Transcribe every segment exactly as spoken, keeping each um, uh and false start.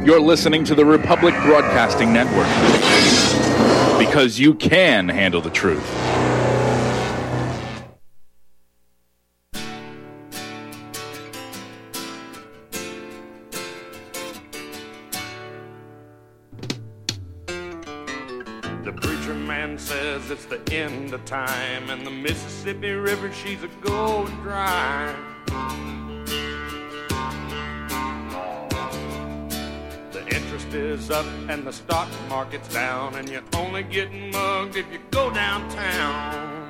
You're listening to the Republic Broadcasting Network, because you can handle the truth. The preacher man says it's the end of time, and the Mississippi River, she's a going dry. Interest is up and the stock market's down, and you're only getting mugged if you go downtown.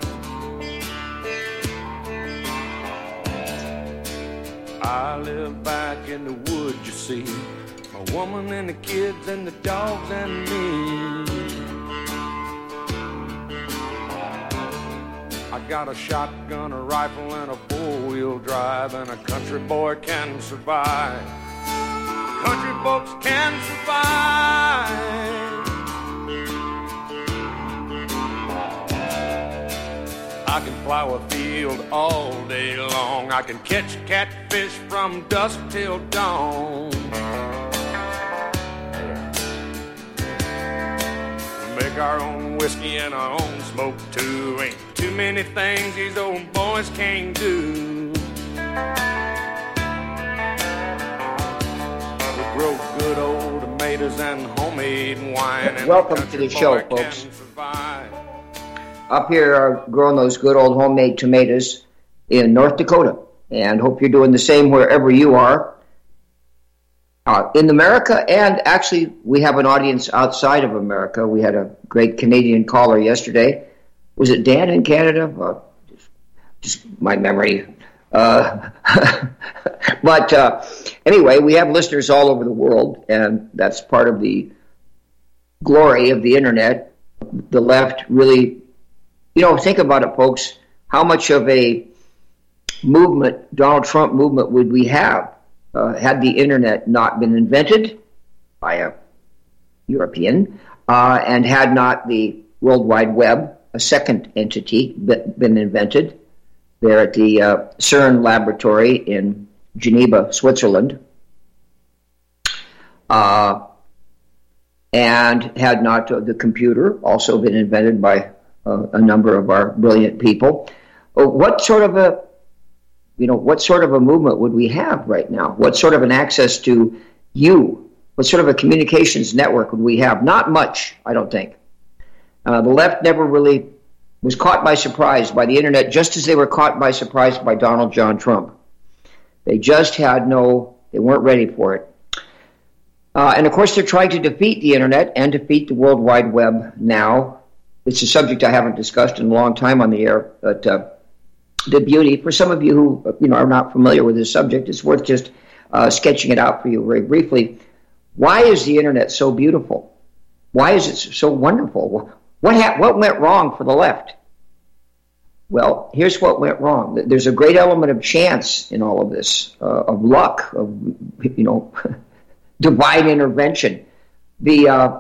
I live back in the woods, you see, my woman and the kids and the dogs and me. I got a shotgun, a rifle, and a four-wheel drive, and a country boy can survive. Country folks can survive. I can plow a field all day long. I can catch catfish from dusk till dawn. Make our own whiskey and our own smoke too. Ain't too many things these old boys can't do. Grow good old tomatoes and homemade wine. And welcome to the show, folks. Up here are growing those good old homemade tomatoes in North Dakota, and hope you're doing the same wherever you are uh, in America. And actually, we have an audience outside of America. We had a great Canadian caller yesterday. Was it Dan in Canada? Uh, just, just my memory. Uh, but uh, anyway, we have listeners all over the world, and that's part of the glory of the internet. The left really, you know, think about it, folks. How much of a movement, Donald Trump movement, would we have uh, had the internet not been invented by a European uh, and had not the World Wide Web, a second entity, been invented? There at the uh, CERN laboratory in Geneva, Switzerland, uh, and had not uh, the computer also been invented by uh, a number of our brilliant people. Uh, what sort of a, you know, what sort of a movement would we have right now? What sort of an access to you? What sort of a communications network would we have? Not much, I don't think. Uh, the left never really was caught by surprise by the internet, just as they were caught by surprise by Donald John Trump. They just had no, they weren't ready for it. Uh, and of course, they're trying to defeat the internet and defeat the World Wide Web now. It's a subject I haven't discussed in a long time on the air, but uh, the beauty, for some of you who you know are not familiar with this subject, it's worth just uh, sketching it out for you very briefly. Why is the internet so beautiful? Why is it so wonderful? What ha- what went wrong for the left? Well, here's what went wrong. There's a great element of chance in all of this, uh, of luck, of you know, divine intervention. The uh,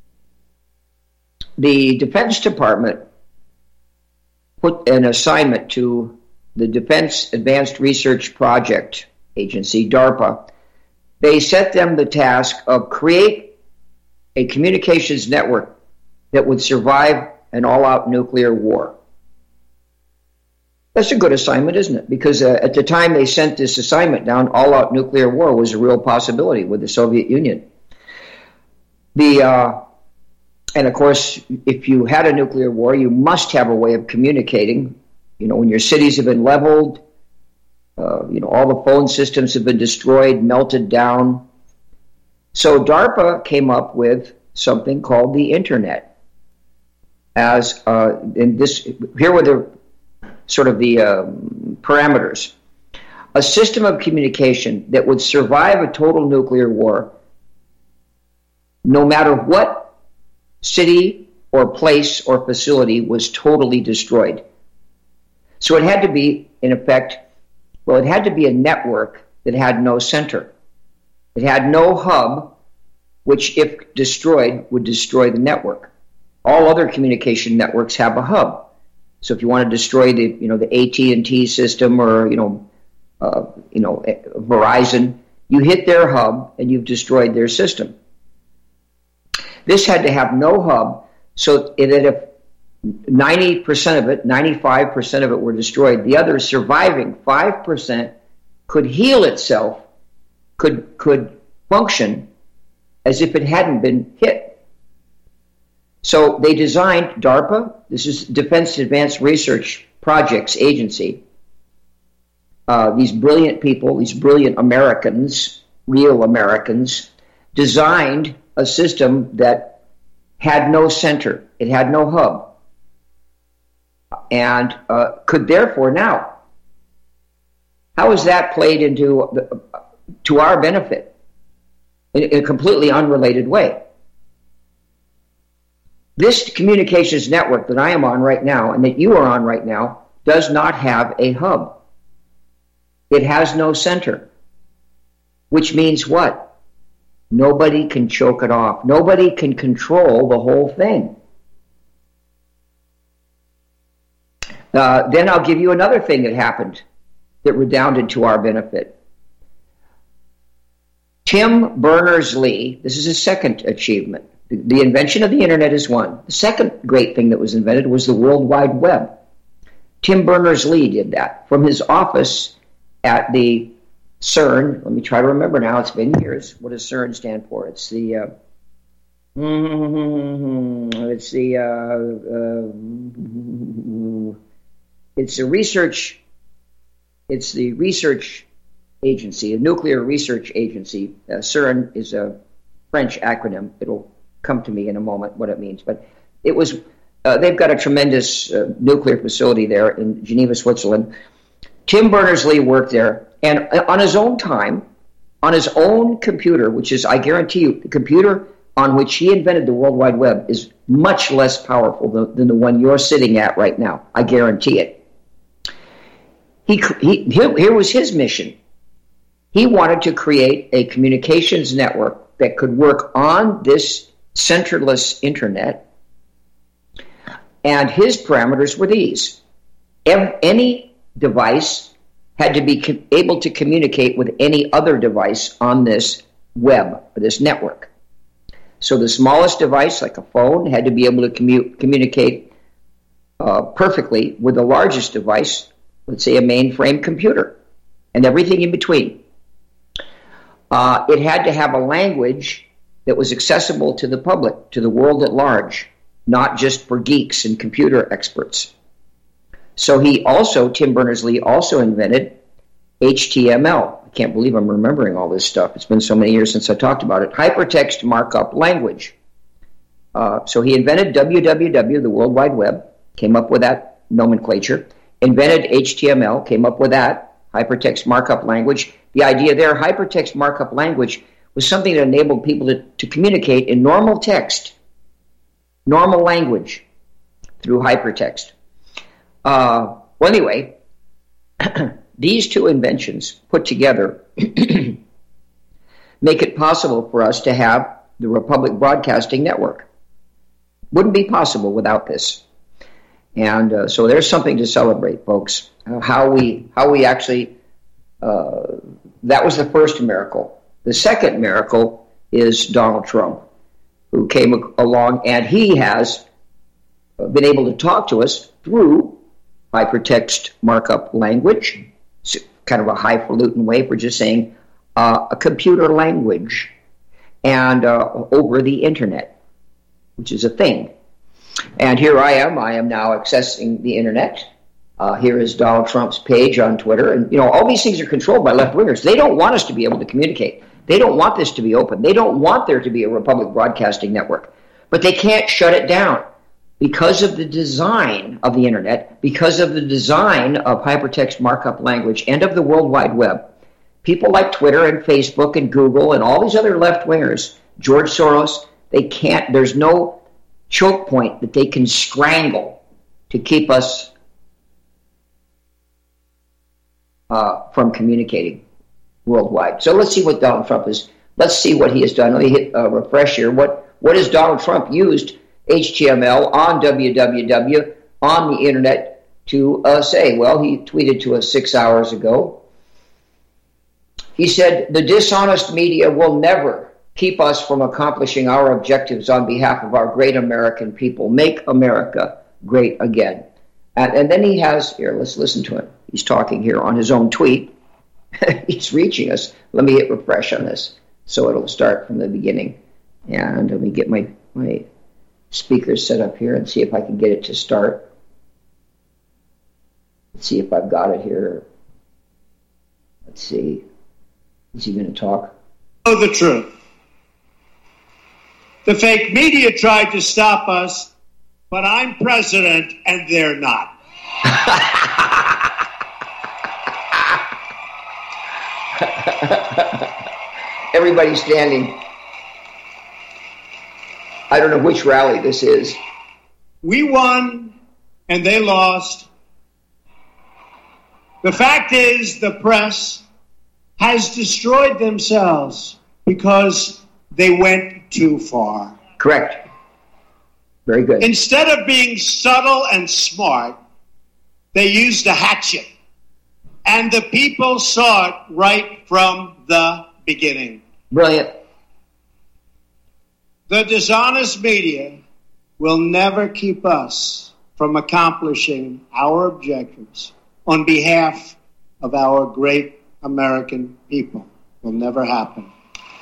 the Defense Department put an assignment to the Defense Advanced Research Project Agency, DARPA. They set them the task of create a communications network that would survive an all-out nuclear war. That's a good assignment, isn't it? Because uh, at the time they sent this assignment down, all-out nuclear war was a real possibility with the Soviet Union. The uh, and of course, if you had a nuclear war, you must have a way of communicating. You know, when your cities have been leveled, uh, you know, all the phone systems have been destroyed, melted down. So DARPA came up with something called the Internet. As uh, in this, here were the sort of the um, parameters. A system of communication that would survive a total nuclear war, no matter what city or place or facility was totally destroyed. So it had to be, in effect, well, it had to be a network that had no center. It had no hub, which, if destroyed, would destroy the network. All other communication networks have a hub. So if you want to destroy the, you know, the A T and T system or, you know, uh, you know, Verizon, You hit their hub and you've destroyed their system. This had to have no hub, so that if ninety percent of it, ninety-five percent of it were destroyed, the other surviving five percent could heal itself, could could function as if it hadn't been hit. So they designed DARPA, this is Defense Advanced Research Projects Agency. Uh, these brilliant people, these brilliant Americans, real Americans, designed a system that had no center. It had no hub. And uh, could therefore now, how is that played into the, to our benefit in, in a completely unrelated way? This communications network that I am on right now and that you are on right now does not have a hub. It has no center, which means what? Nobody can choke it off. Nobody can control the whole thing. Uh, then I'll give you another thing that happened that redounded to our benefit. Tim Berners-Lee, this is his second achievement. The, the invention of the internet is one. The second great thing that was invented was the World Wide Web. Tim Berners-Lee did that from his office at the CERN. Let me try to remember now. It's been years. What does CERN stand for? It's the uh, it's the uh, uh, it's a research. It's the research agency, a nuclear research agency. Uh, CERN is a French acronym. It'll come to me in a moment what it means. But it was. Uh, they've got a tremendous uh, nuclear facility there in Geneva, Switzerland. Tim Berners-Lee worked there, and on his own time, on his own computer, which is, I guarantee you, the computer on which he invented the World Wide Web is much less powerful than, than the one you're sitting at right now. I guarantee it. He, he, here was his mission. He wanted to create a communications network that could work on this centerless internet, and his parameters were these. Any device had to be com- able to communicate with any other device on this web, this network. So the smallest device, like a phone, had to be able to commu- communicate uh, perfectly with the largest device, let's say a mainframe computer, and everything in between. Uh, it had to have a language that was accessible to the public, to the world at large, not just for geeks and computer experts. So he also, Tim Berners-Lee, also invented H T M L. I can't believe I'm remembering all this stuff. It's been so many years since I talked about it. Hypertext Markup Language. Uh, so he invented W W W, the World Wide Web, came up with that nomenclature, invented H T M L, came up with that, Hypertext Markup Language. The idea there, Hypertext Markup Language, was something that enabled people to, to communicate in normal text, normal language, through hypertext. Uh, well, anyway, these two inventions put together make it possible for us to have the Republic Broadcasting Network. Wouldn't be possible without this. And uh, so there's something to celebrate, folks. Uh, how we how we actually, uh, that was the first miracle. The second miracle is Donald Trump, who came along, and he has been able to talk to us through hypertext markup language. It's kind of a highfalutin way for just saying uh, a computer language, and uh, over the internet, which is a thing. And here I am. I am now accessing the internet. Uh, here is Donald Trump's page on Twitter. And, you know, all these things are controlled by left-wingers. They don't want us to be able to communicate. They don't want this to be open. They don't want there to be a Republic Broadcasting Network. But they can't shut it down because of the design of the internet, because of the design of hypertext markup language and of the World Wide Web. People like Twitter and Facebook and Google and all these other left-wingers, George Soros, they can't, there's no choke point that they can strangle to keep us uh, from communicating worldwide. So let's see what Donald Trump is, let's see what he has done. Let me hit uh, refresh here. What, what has Donald Trump used H T M L on W W W on the internet to uh, say? Well, he tweeted to us six hours ago. He said, the dishonest media will never keep us from accomplishing our objectives on behalf of our great American people. Make America great again. And, and then he has, here, let's listen to him. He's talking here on his own tweet. He's reaching us. Let me hit refresh on this so it'll start from the beginning. And let me get my, my speakers set up here and see if I can get it to start. Let's see if I've got it here. Let's see. Is he going to talk? Know the truth. The fake media tried to stop us, but I'm president and they're not. Everybody's standing. I don't know which rally this is. We won and they lost. The fact is, the press has destroyed themselves because they went too far. Correct. Very good. Instead of being subtle and smart, they used a hatchet. And the people saw it right from the beginning. Brilliant. The dishonest media will never keep us from accomplishing our objectives on behalf of our great American people. It will never happen.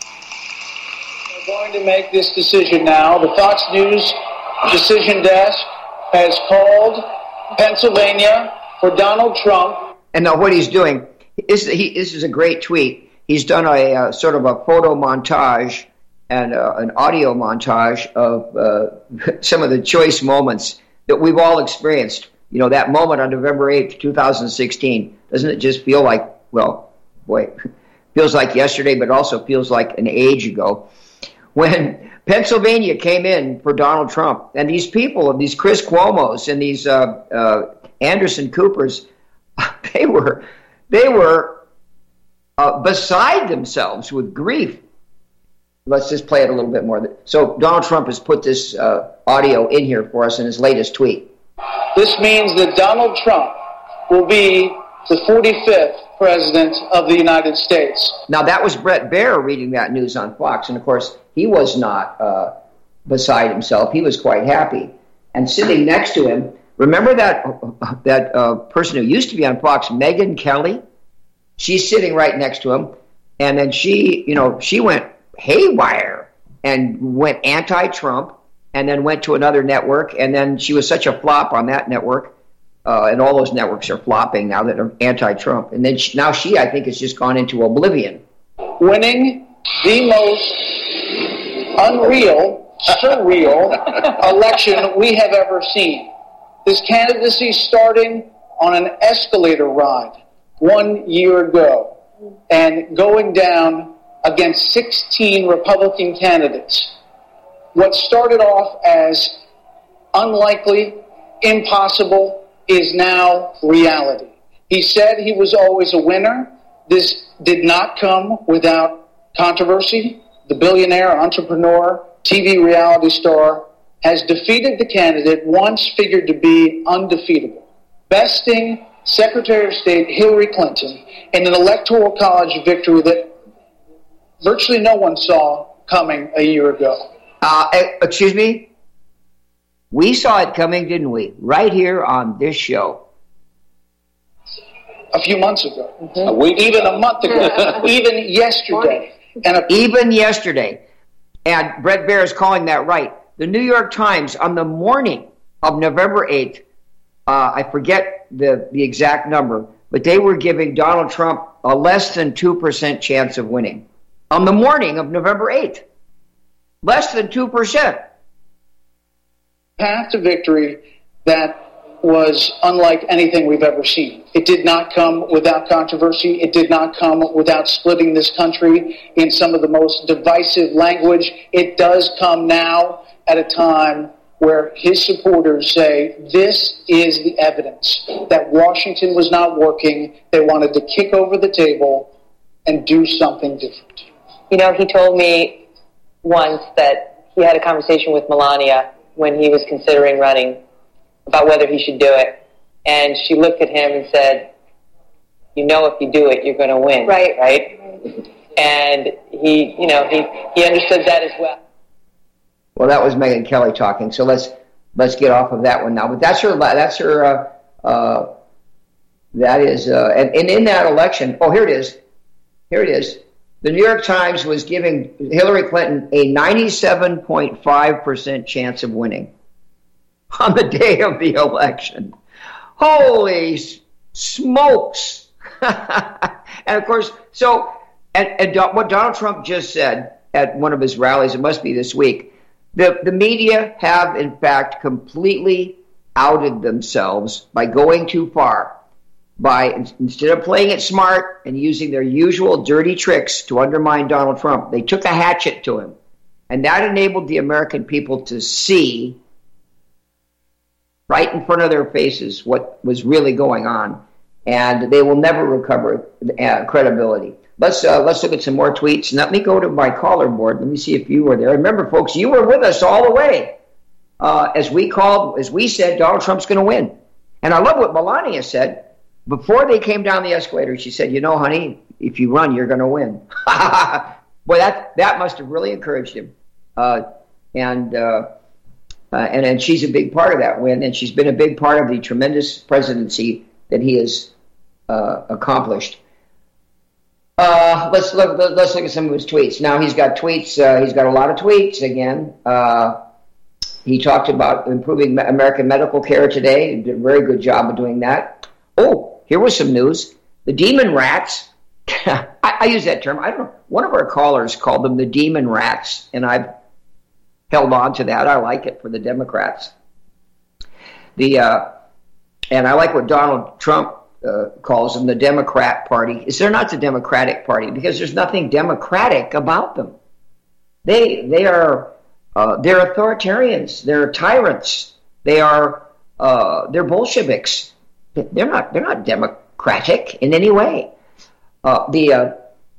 We're going to make this decision now. The Fox News decision desk has called Pennsylvania for Donald Trump. And now what he's doing, is he, this is a great tweet. He's done a uh, sort of a photo montage and uh, an audio montage of uh, some of the choice moments that we've all experienced. You know, that moment on November eighth, two thousand sixteen. Doesn't it just feel like, well, boy, feels like yesterday, but also feels like an age ago, when Pennsylvania came in for Donald Trump, and these people, these Chris Cuomos and these uh, uh, Anderson Coopers, they were they were uh, beside themselves with grief. Let's just play it a little bit more. So Donald Trump has put this uh, audio in here for us in his latest tweet. This means that Donald Trump will be the forty-fifth president of the United States. Now, that was Bret Baier reading that news on Fox, and of course, he was not uh, beside himself. He was quite happy. And sitting next to him, remember that uh, that uh, person who used to be on Fox, Megyn Kelly? She's sitting right next to him, and then she, you know, she went haywire and went anti-Trump, and then went to another network, and then she was such a flop on that network. Uh, and all those networks are flopping now that are anti-Trump. And then she, now she, I think, has just gone into oblivion. Winning the most unreal, surreal election we have ever seen. This candidacy starting on an escalator ride one year ago and going down against sixteen Republican candidates. What started off as unlikely, impossible, is now reality. He said he was always a winner. This did not come without controversy. The billionaire, entrepreneur, T V reality star has defeated the candidate once figured to be undefeatable, besting Secretary of State Hillary Clinton in an electoral college victory that virtually no one saw coming a year ago. Uh, excuse me? We saw it coming, didn't we? Right here on this show. A few months ago. Mm-hmm. A week, even a month ago. Even yesterday. And a- even yesterday. And Bret Baier is calling that right. The New York Times, on the morning of November eighth, uh, I forget the, the exact number, but they were giving Donald Trump a less than two percent chance of winning. On the morning of November eighth. Less than two percent. Path to victory that was unlike anything we've ever seen. It did not come without controversy. It did not come without splitting this country in some of the most divisive language. It does come now at a time where his supporters say this is the evidence that Washington was not working. They wanted to kick over the table and do something different. You know, he told me once that he had a conversation with Melania when he was considering running about whether he should do it. And she looked at him and said, you know if you do it, you're going to win. Right. Right? And he, you know, he, he understood that as well. Well, that was Megyn Kelly talking. So let's let's get off of that one now. But that's her. That's her. Uh, uh, that is. Uh, and, and in that election, oh, here it is. Here it is. The New York Times was giving Hillary Clinton a ninety-seven point five percent chance of winning on the day of the election. Holy smokes! And of course, so and, and what Donald Trump just said at one of his rallies, it must be this week. The, the media have, in fact, completely outed themselves by going too far. By instead of playing it smart and using their usual dirty tricks to undermine Donald Trump, they took a hatchet to him. And that enabled the American people to see right in front of their faces what was really going on. And they will never recover uh, credibility. Let's uh, let's look at some more tweets. And let me go to my caller board. Let me see if you were there. Remember, folks, you were with us all the way uh, as we called, as we said, Donald Trump's going to win. And I love what Melania said. Before they came down the escalator, she said, you know, honey, if you run, you're going to win. Boy, that, that must have really encouraged him. Uh, and, uh, uh, and and she's a big part of that win. And she's been a big part of the tremendous presidency that he has uh, accomplished. Uh, let's look. Let's look at some of his tweets. Now he's got tweets. Uh, he's got a lot of tweets again. Uh, he talked about improving American medical care today. He did a very good job of doing that. Oh, here was some news. The demon rats. I, I use that term. I don't know. One of our callers called them the demon rats, and I've held on to that. I like it for the Democrats. The uh, and I like what Donald Trump Uh, calls them the Democrat Party. Is they're not the Democratic Party because there's nothing democratic about them. They they are uh, they're authoritarians. They're tyrants. They are uh, they're Bolsheviks. They're not they're not democratic in any way. Uh, the uh,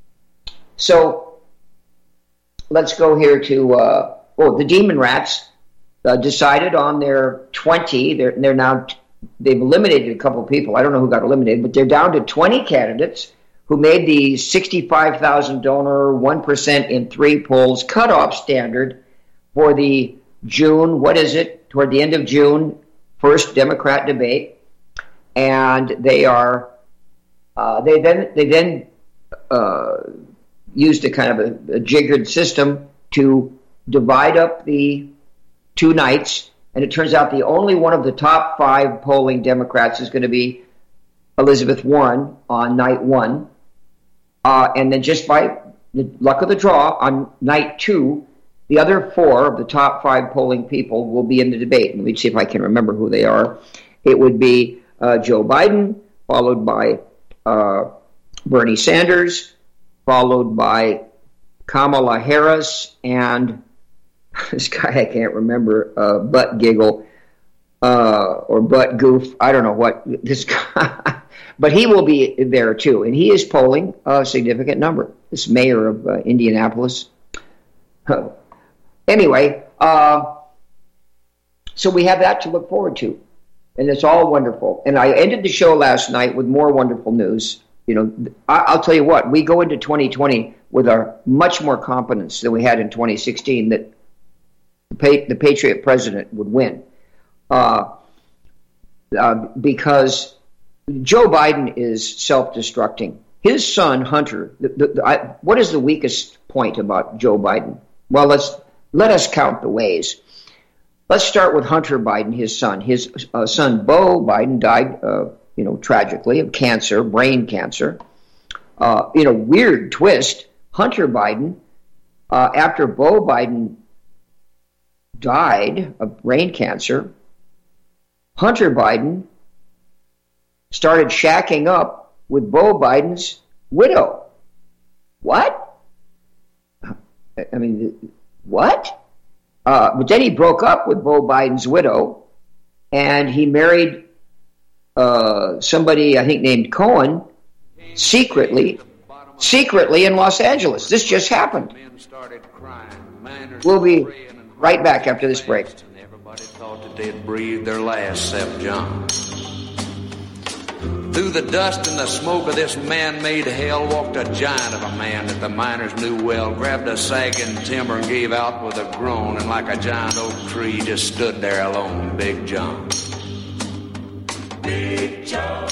so let's go here to uh, oh the Demon Rats uh, decided on their twenty. They're they're now. T- They've eliminated a couple of people. I don't know who got eliminated, but they're down to twenty candidates who made the sixty-five thousand donor, one percent in three polls cutoff standard for the June, what is it, toward the end of June, first Democrat debate. And they are, uh, they then, they then uh, used a kind of a, a jiggered system to divide up the two nights. And it turns out the only one of the top five polling Democrats is going to be Elizabeth Warren on night one. Uh, and then just by the luck of the draw, on night two, the other four of the top five polling people will be in the debate. Let me see if I can remember who they are. It would be uh, Joe Biden, followed by uh, Bernie Sanders, followed by Kamala Harris, and this guy I can't remember, uh, Butt Giggle, uh, or Butt Goof, I don't know what, this guy, but he will be there too, and he is polling a significant number, this mayor of uh, Indianapolis. Anyway, uh, so we have that to look forward to, and it's all wonderful. And I ended the show last night with more wonderful news. You know, I, I'll tell you what, we go into twenty twenty with a much more confidence than we had in twenty sixteen that The, the Patriot president would win uh, uh, because Joe Biden is self-destructing. His son, Hunter, the, the, the, I, what is the weakest point about Joe Biden? Well, let's let us count the ways. Let's start with Hunter Biden, his son. His uh, son, Beau Biden, died, uh, you know, tragically of cancer, brain cancer. Uh, in a weird twist, Hunter Biden, uh, after Beau Biden died of brain cancer, Hunter Biden started shacking up with Beau Biden's widow. What? I mean, what? Uh, but then he broke up with Beau Biden's widow, and he married uh, somebody I think named Cohen secretly, secretly in Los Angeles. This just happened. We'll be right back after this break. Everybody thought that they'd breathe their last, except John. Through the dust and the smoke of this man-made hell walked a giant of a man that the miners knew well, grabbed a sagging timber and gave out with a groan, and like a giant oak tree just stood there alone, Big John. Big John.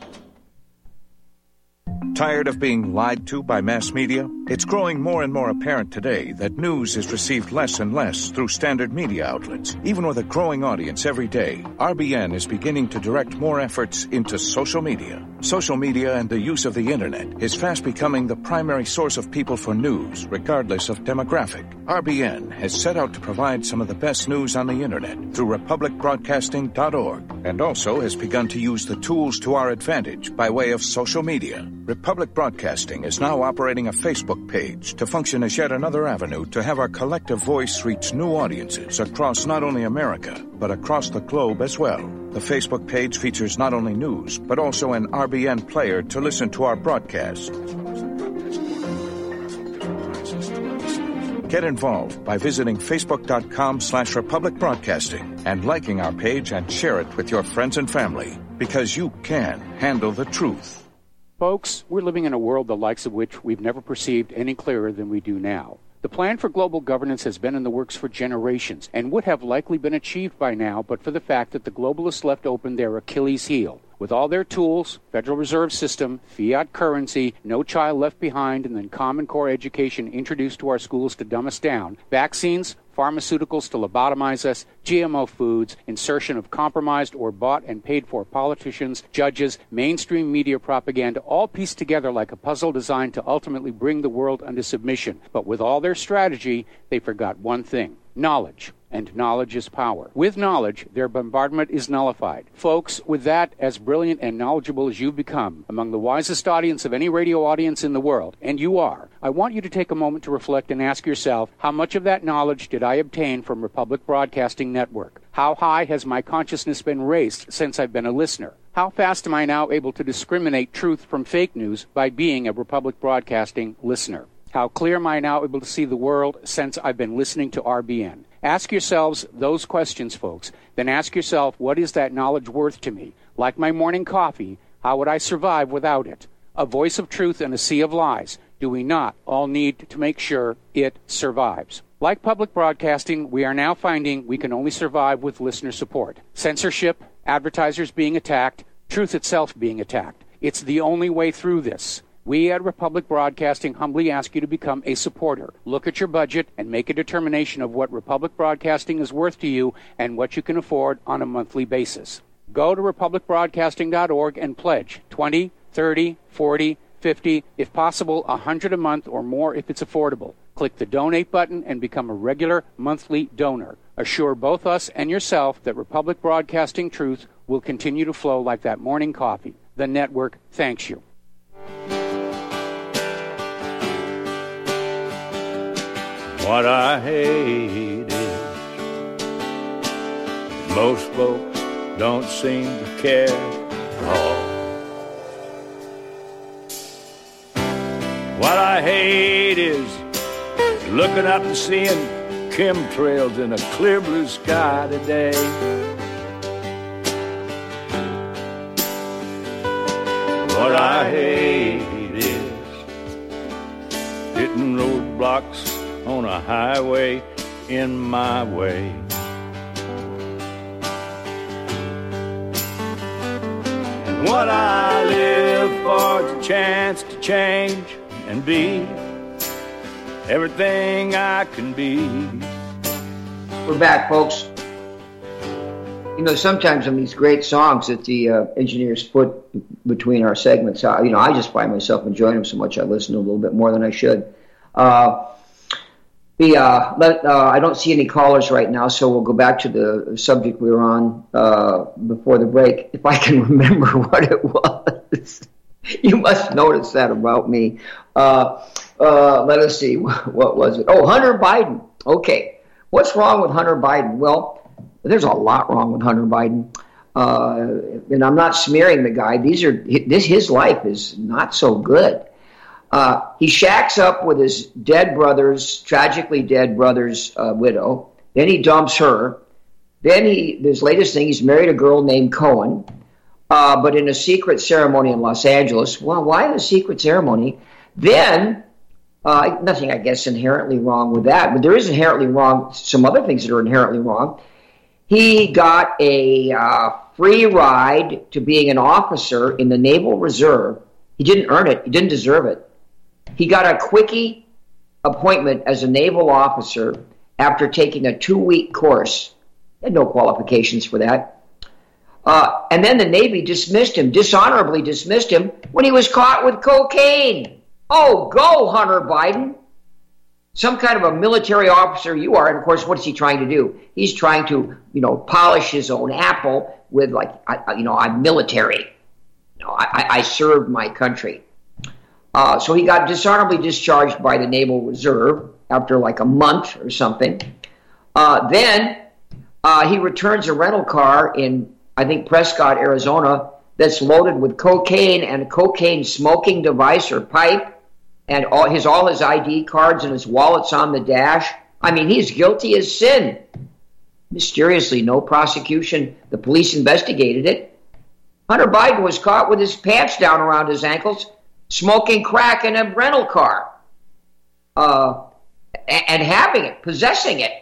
Tired of being lied to by mass media? It's growing more and more apparent today that news is received less and less through standard media outlets. Even with a growing audience every day, R B N is beginning to direct more efforts into social media. Social media and the use of the internet is fast becoming the primary source of people for news, regardless of demographic. R B N has set out to provide some of the best news on the internet through republic broadcasting dot org, and also has begun to use the tools to our advantage by way of social media. Republic Broadcasting is now operating a Facebook page to function as yet another avenue to have our collective voice reach new audiences across not only America, but across the globe as well. The Facebook page features not only news, but also an R B N player to listen to our broadcast. Get involved by visiting facebook.com slash Republic Broadcasting and liking our page and share it with your friends and family, because you can handle the truth. Folks, we're living in a world the likes of which we've never perceived any clearer than we do now. The plan for global governance has been in the works for generations and would have likely been achieved by now but for the fact that the globalists left open their Achilles heel. With all their tools, Federal Reserve System, fiat currency, no child left behind, and then Common Core education introduced to our schools to dumb us down, vaccines, pharmaceuticals to lobotomize us, G M O foods, insertion of compromised or bought and paid for politicians, judges, mainstream media propaganda, all pieced together like a puzzle designed to ultimately bring the world under submission. But with all their strategy, they forgot one thing: knowledge. And knowledge is power. With knowledge, their bombardment is nullified. Folks, with that, as brilliant and knowledgeable as you've become, among the wisest audience of any radio audience in the world, and you are, I want you to take a moment to reflect and ask yourself, how much of that knowledge did I obtain from Republic Broadcasting Network? How high has my consciousness been raised since I've been a listener? How fast am I now able to discriminate truth from fake news by being a Republic Broadcasting listener? How clear am I now able to see the world since I've been listening to R B N? Ask yourselves those questions, folks. Then ask yourself, what is that knowledge worth to me? Like my morning coffee, how would I survive without it? A voice of truth in a sea of lies. Do we not all need to make sure it survives? Like public broadcasting, we are now finding we can only survive with listener support. Censorship, advertisers being attacked, truth itself being attacked. It's the only way through this. We at Republic Broadcasting humbly ask you to become a supporter. Look at your budget and make a determination of what Republic Broadcasting is worth to you and what you can afford on a monthly basis. Go to republic broadcasting dot org and pledge twenty, thirty, forty, fifty, if possible one hundred a month or more if it's affordable. Click the donate button and become a regular monthly donor. Assure both us and yourself that Republic Broadcasting truth will continue to flow like that morning coffee. The network thanks you. What I hate is most folks don't seem to care at all. What I hate is looking up and seeing chemtrails in a clear blue sky today. What I hate is hitting roadblocks on a highway in my way. And what I live for is a chance to change and be everything I can be. We're back, folks. You know, sometimes on these great songs that the uh, engineers put between our segments, uh, you know, I just find myself enjoying them so much I listen to a little bit more than I should. Uh, The, uh, let, uh, I don't see any callers right now, so we'll go back to the subject we were on uh, before the break. If I can remember what it was. You must notice that about me. Uh, uh, let us see. What was it? Oh, Hunter Biden. Okay. What's wrong with Hunter Biden? Well, there's a lot wrong with Hunter Biden. Uh, and I'm not smearing the guy. These are this his life is not so good. Uh, he shacks up with his dead brother's, tragically dead brother's uh, widow. Then he dumps her. Then he, his latest thing, he's married a girl named Cohen. uh, but in a secret ceremony in Los Angeles. Well, why the secret ceremony? Then, uh, nothing, I guess, inherently wrong with that, but there is inherently wrong, some other things that are inherently wrong. He got a uh, free ride to being an officer in the Naval Reserve. He didn't earn it. He didn't deserve it. He got a quickie appointment as a naval officer after taking a two-week course. He had no qualifications for that. Uh, and then the Navy dismissed him, dishonorably dismissed him, when he was caught with cocaine. Oh, go, Hunter Biden. Some kind of a military officer you are, and of course, what's he trying to do? He's trying to, you know, polish his own apple with, like, I, you know, I'm military. You know, I, I served my country. Uh, so he got dishonorably discharged by the Naval Reserve after like a month or something. Uh, then uh, he returns a rental car in, I think, Prescott, Arizona, that's loaded with cocaine and a cocaine smoking device or pipe, and all his all his I D cards and his wallets on the dash. I mean, he's guilty as sin. Mysteriously, no prosecution. The police investigated it. Hunter Biden was caught with his pants down around his ankles, smoking crack in a rental car, uh, and having it, possessing it,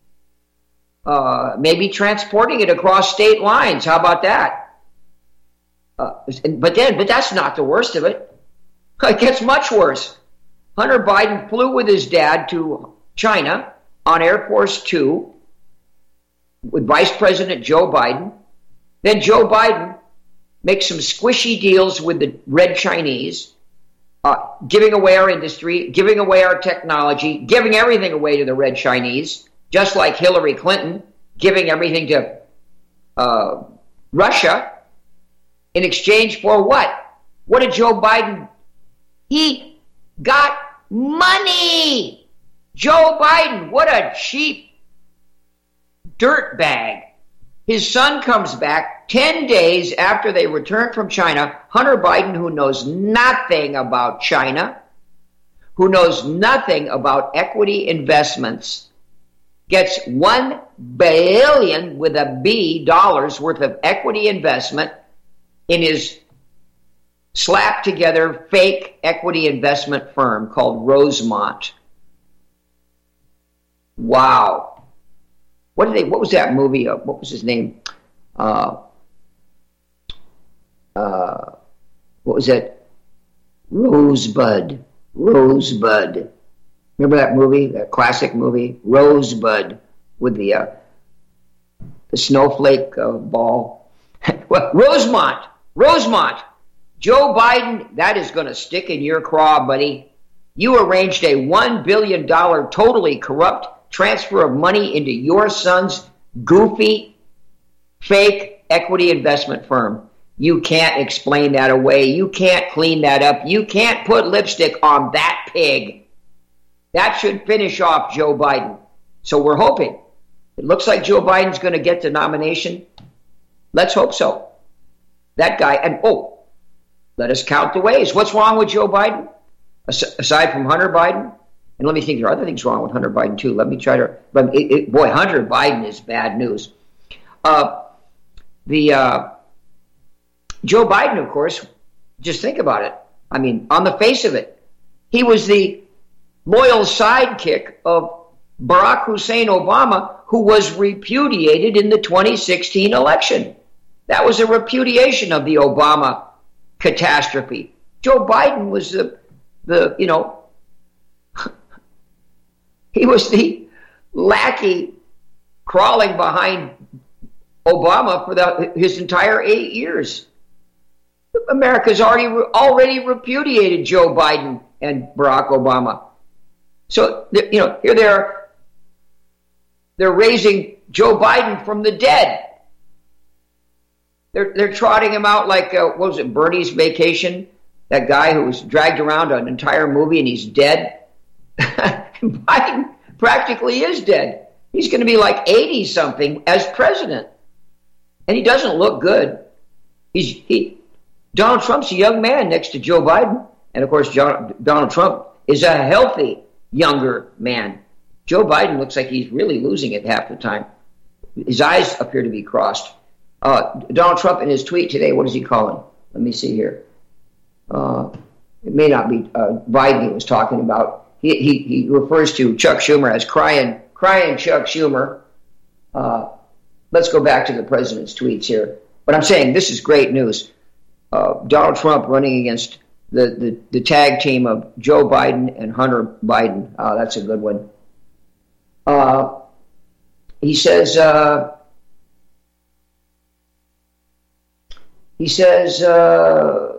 uh, maybe transporting it across state lines. How about that? Uh, but then, but that's not the worst of it. It gets much worse. Hunter Biden flew with his dad to China on Air Force Two with Vice President Joe Biden. Then Joe Biden makes some squishy deals with the Red Chinese, uh, giving away our industry, giving away our technology, giving everything away to the Red Chinese, just like Hillary Clinton giving everything to uh, Russia in exchange for what? What did Joe Biden? He got money. Joe Biden, what a cheap dirtbag. His son comes back ten days after they return from China. Hunter Biden, who knows nothing about China, who knows nothing about equity investments, gets one billion with a B dollars worth of equity investment in his slapped together fake equity investment firm called Rosemont. Wow. What did they, what was that movie? Uh, what was his name? Uh, uh, what was that? Rosebud. Rosebud. Remember that movie? That classic movie? Rosebud with the, uh, the snowflake uh, ball. Well, Rosemont. Rosemont. Joe Biden, that is going to stick in your craw, buddy. You arranged a one billion dollars totally corrupt transfer of money into your son's goofy, fake equity investment firm. You can't explain that away. You can't clean that up. You can't put lipstick on that pig. That should finish off Joe Biden. So we're hoping. It looks like Joe Biden's going to get the nomination. Let's hope so. That guy, and oh, let us count the ways. What's wrong with Joe Biden? As- aside from Hunter Biden? And let me think, there are other things wrong with Hunter Biden, too. Let me try to... But it, it, boy, Hunter Biden is bad news. Uh, the uh, Joe Biden, of course, just think about it. I mean, on the face of it, he was the loyal sidekick of Barack Hussein Obama, who was repudiated in the twenty sixteen election. That was a repudiation of the Obama catastrophe. Joe Biden was the, the you know, he was the lackey crawling behind Obama for the, his entire eight years. America's already already repudiated Joe Biden and Barack Obama. So, you know, here they are, they're raising Joe Biden from the dead. They're they're trotting him out like, uh, what was it, Bernie's Vacation? That guy who was dragged around an entire movie and he's dead. Biden practically is dead. He's going to be like eighty-something as president. And he doesn't look good. He's he. Donald Trump's a young man next to Joe Biden. And, of course, John, Donald Trump is a healthy younger man. Joe Biden looks like he's really losing it half the time. His eyes appear to be crossed. Uh, Donald Trump in his tweet today, what is he calling? Let me see here. Uh, it may not be uh, Biden he was talking about. He, he, he refers to Chuck Schumer as crying, crying Chuck Schumer. Uh, let's go back to the president's tweets here. But I'm saying this is great news. Uh, Donald Trump running against the, the, the tag team of Joe Biden and Hunter Biden. Uh, that's a good one. Uh, he says, uh, he says, uh,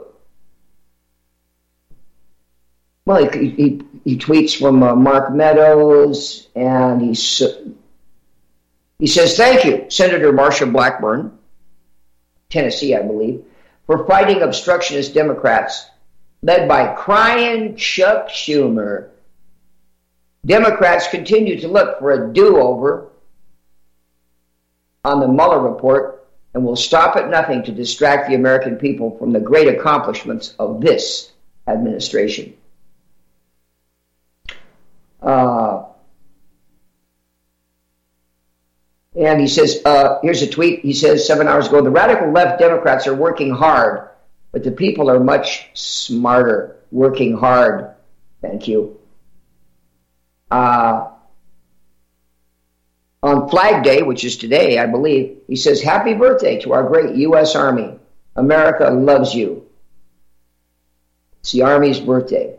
well, he, he, he tweets from uh, Mark Meadows, and he, he says, thank you, Senator Marsha Blackburn, Tennessee, I believe, for fighting obstructionist Democrats led by crying Chuck Schumer. Democrats continue to look for a do-over on the Mueller report and will stop at nothing to distract the American people from the great accomplishments of this administration. Uh, and he says, uh, here's a tweet. He says seven hours ago, the radical left Democrats are working hard, but the people are much smarter, working hard. Thank you. Uh, on Flag Day, which is today, I believe, he says, happy birthday to our great U S Army. America loves you. It's the Army's birthday.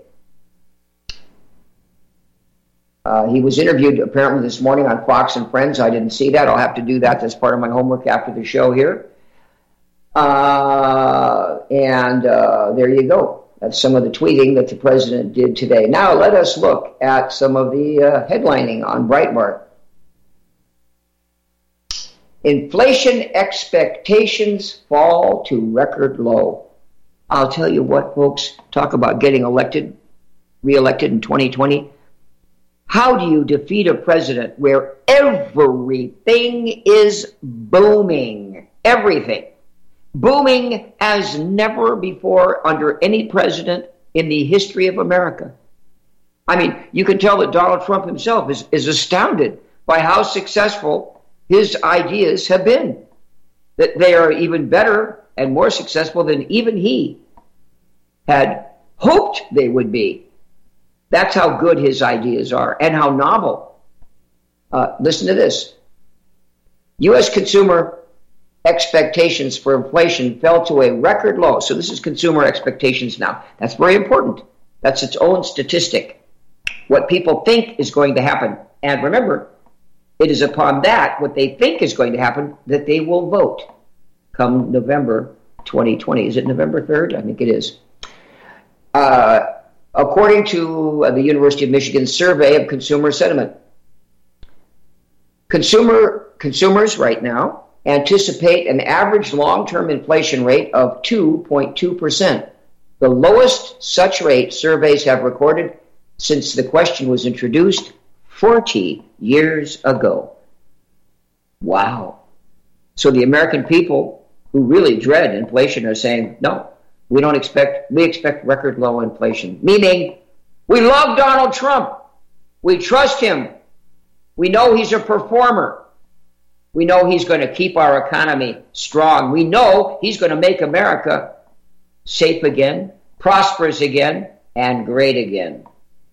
Uh, he was interviewed apparently this morning on Fox and Friends. I didn't see that. I'll have to do that as part of my homework after the show here. Uh, and uh, there you go. That's some of the tweeting that the president did today. Now let us look at some of the uh, headlining on Breitbart. Inflation expectations fall to record low. I'll tell you what, folks, talk about getting elected, reelected in twenty twenty. How do you defeat a president where everything is booming? Everything. Booming as never before under any president in the history of America. I mean, you can tell that Donald Trump himself is, is astounded by how successful his ideas have been. That they are even better and more successful than even he had hoped they would be. That's how good his ideas are and how novel. Uh, listen to this. U S consumer expectations for inflation fell to a record low. So this is consumer expectations now. That's very important. That's its own statistic. What people think is going to happen. And remember, it is upon that, what they think is going to happen, that they will vote come November twenty twenty. Is it November third? I think it is. Uh, according to uh, the University of Michigan survey of consumer sentiment, consumer consumers right now anticipate an average long-term inflation rate of two point two percent, the lowest such rate surveys have recorded since the question was introduced forty years ago. Wow. So the American people who really dread inflation are saying, no, we don't expect, we expect record low inflation. Meaning, we love Donald Trump. We trust him. We know he's a performer. We know he's going to keep our economy strong. We know he's going to make America safe again, prosperous again, and great again.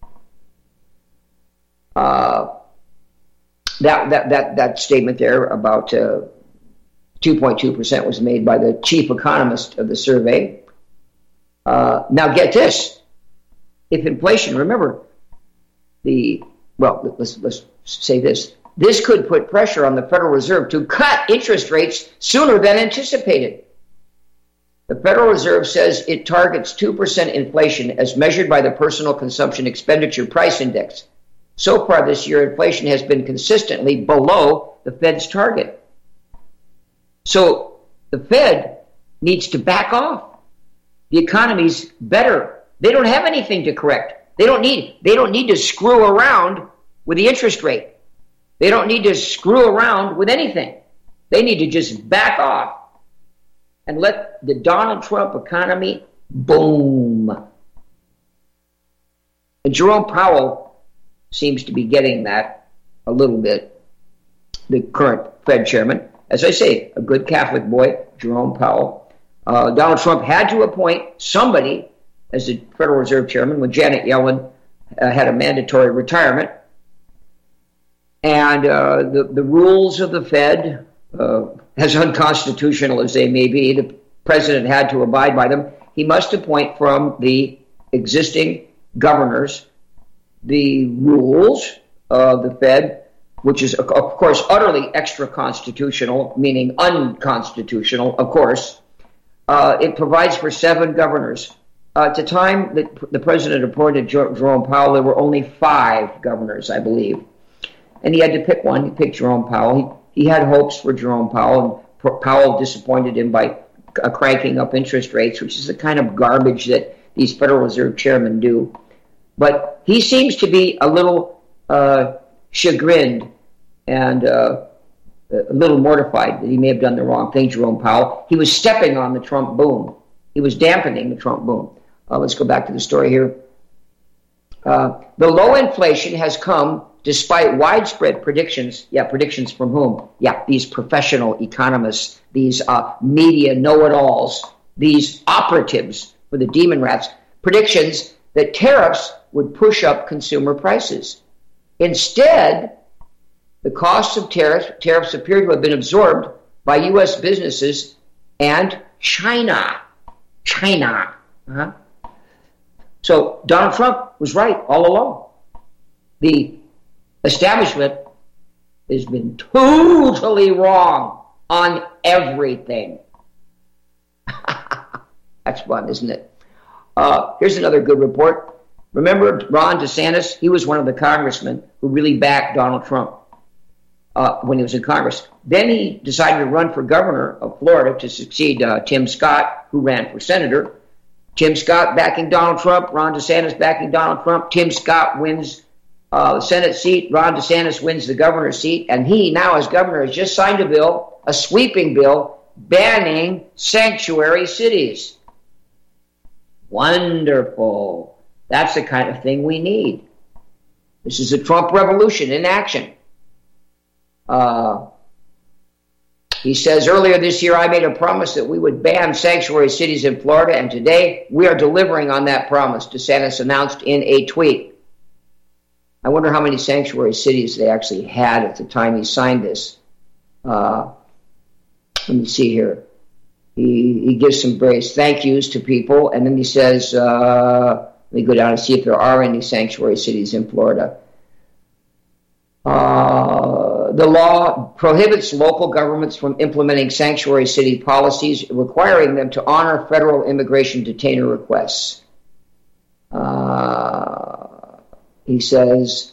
Uh, that, that, that, that statement there about uh, two point two percent was made by the chief economist of the survey. Uh, now get this. If inflation, remember, the, well, let's, let's say this. This could put pressure on the Federal Reserve to cut interest rates sooner than anticipated. The Federal Reserve says it targets two percent inflation as measured by the Personal Consumption Expenditure Price Index. So far this year, inflation has been consistently below the Fed's target. So the Fed needs to back off. The economy's better. They don't have anything to correct. They don't need, they don't need to screw around with the interest rate. They don't need to screw around with anything. They need to just back off and let the Donald Trump economy boom. And Jerome Powell seems to be getting that a little bit, the current Fed chairman. as I say, a good Catholic boy, Jerome Powell. Uh, Donald Trump had to appoint somebody as the Federal Reserve Chairman when Janet Yellen uh, had a mandatory retirement. And uh, the, the rules of the Fed, uh, as unconstitutional as they may be, the president had to abide by them. He must appoint from the existing governors the rules of the Fed, which is, of course, utterly extra-constitutional, meaning unconstitutional, of course. Uh, it provides for seven governors. Uh, at the time that the president appointed Jerome Powell, there were only five governors, I believe. And he had to pick one. He picked Jerome Powell. He, he had hopes for Jerome Powell, and Powell disappointed him by uh, cranking up interest rates, which is the kind of garbage that these Federal Reserve chairmen do. But he seems to be a little uh, chagrined and uh, a little mortified that he may have done the wrong thing, Jerome Powell. He was stepping on the Trump boom. He was dampening the Trump boom. Uh, let's go back to the story here. Uh, the low inflation has come despite widespread predictions. Yeah, predictions from whom? Yeah, these professional economists, these uh, media know-it-alls, these operatives for the demon rats, predictions that tariffs would push up consumer prices. Instead, the costs of tariffs, tariffs appear to have been absorbed by U S businesses and China. China. Uh-huh. So Donald Trump was right all along. The establishment has been totally wrong on everything. That's fun, isn't it? Uh, here's another good report. Remember Ron DeSantis? He was one of the congressmen who really backed Donald Trump uh, when he was in Congress. Then he decided to run for governor of Florida to succeed uh, Tim Scott, who ran for senator. Tim Scott backing Donald Trump, Ron DeSantis backing Donald Trump. Tim Scott wins uh, the Senate seat, Ron DeSantis wins the governor's seat, and he now as governor has just signed a bill, a sweeping bill, banning sanctuary cities. Wonderful. That's the kind of thing we need. This is a Trump revolution in action. Uh, he says, earlier this year, I made a promise that we would ban sanctuary cities in Florida, and today we are delivering on that promise, DeSantis announced in a tweet. I wonder how many sanctuary cities they actually had at the time he signed this. Uh, let me see here. He, he gives some various thank yous to people, and then he says, uh, let me go down and see if there are any sanctuary cities in Florida. Uh, the law prohibits local governments from implementing sanctuary city policies, requiring them to honor federal immigration detainer requests. Uh, he says,